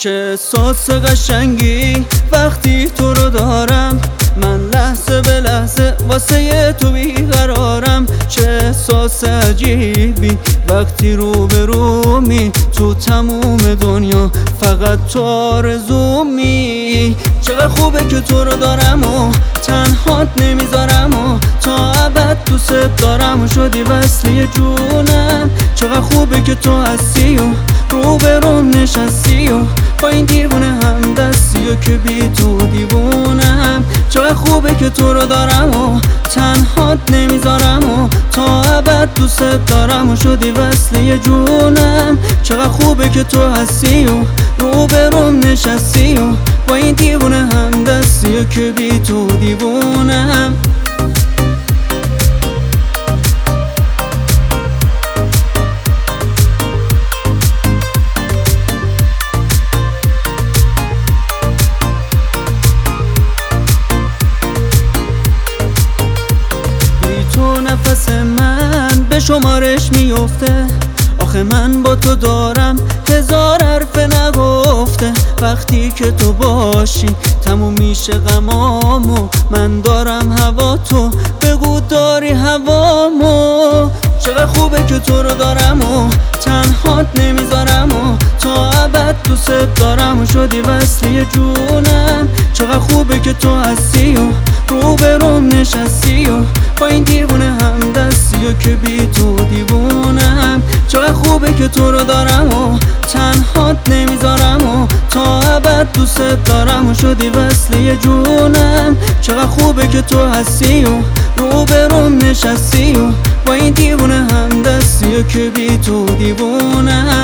چه احساس قشنگی وقتی تو رو دارم، من لحظه به لحظه واسه تو بیقرارم. چه احساس عجیبی وقتی روبرومی، تو تموم دنیا فقط تو آرزومی. چقدر خوبه که تو رو دارم و تنهات نمیذارم و تا ابد دوست دارم و شدی وصله جونم. چقدر خوبه که تو هستی و روبروم نشستی و با این دیوونه هم دستی و که بی تو دیوونم. چقدر خوبه که تو رو دارم و تنهات نمیذارم و تا ابد دوست دارم و شدی وصله جونم. چقدر خوبه که تو هستی و روبروم نشستی و با این دیوونه هم دستی و که بی تو دیوونم. نفس من به شمارش میفته، آخه من با تو دارم هزار حرف نگفته. وقتی که تو باشی تموم میشه غمامو، من دارم هوا تو بگو داری هوامو. چقدر خوبه که تو رو دارم و تنهات نمیذارم و تا ابد دوست دارم و شدی وصله جونم. چقدر خوبه که تو هستی و روبروم نشستی و با این دیوونه هم دستی و که بی تو دیوونم. چقدر خوبه که تو رو دارم و تنهات نمیذارم و تا ابد دوست دارم و شدی وصله جونم. چقدر خوبه که تو هستی و روبروم نشستی و با این دیوونه هم دستی و که بی تو دیوونم.